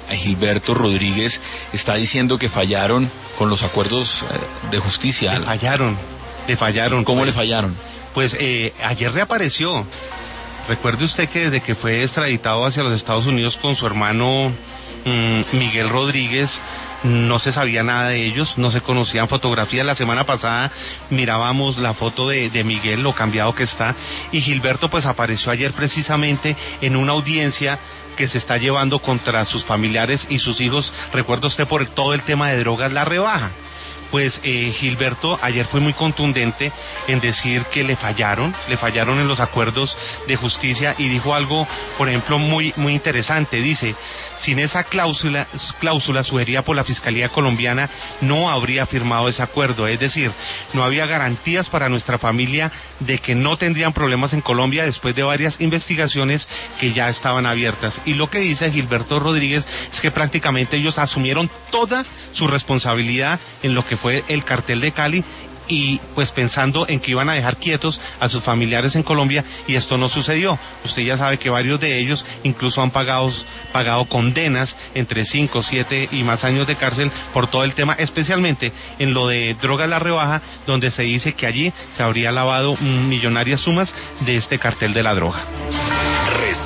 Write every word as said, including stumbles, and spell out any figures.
a Gilberto Rodríguez, está diciendo que fallaron con los acuerdos eh, de justicia. Le fallaron, le fallaron. ¿Cómo pues, le fallaron? Pues eh, ayer reapareció. Recuerde usted que desde que fue extraditado hacia los Estados Unidos con su hermano mmm, Miguel Rodríguez, no se sabía nada de ellos, no se conocían fotografías. La semana pasada mirábamos la foto de, de Miguel, lo cambiado que está, y Gilberto pues apareció ayer precisamente en una audiencia que se está llevando contra sus familiares y sus hijos. Recuerda usted por el, todo el tema de drogas, la rebaja. Pues eh, Gilberto ayer fue muy contundente en decir que le fallaron, le fallaron en los acuerdos de justicia, y dijo algo, por ejemplo, muy muy interesante. Dice, sin esa cláusula, cláusula sugerida por la Fiscalía colombiana, no habría firmado ese acuerdo. Es decir, no había garantías para nuestra familia de que no tendrían problemas en Colombia después de varias investigaciones que ya estaban abiertas. Y lo que dice Gilberto Rodríguez es que prácticamente ellos asumieron toda su responsabilidad en lo que fue el cartel de Cali, y pues pensando en que iban a dejar quietos a sus familiares en Colombia, y esto no sucedió. Usted ya sabe que varios de ellos incluso han pagado, pagado condenas entre cinco, siete y más años de cárcel por todo el tema, especialmente en lo de droga a la rebaja, donde se dice que allí se habría lavado millonarias sumas de este cartel de la droga.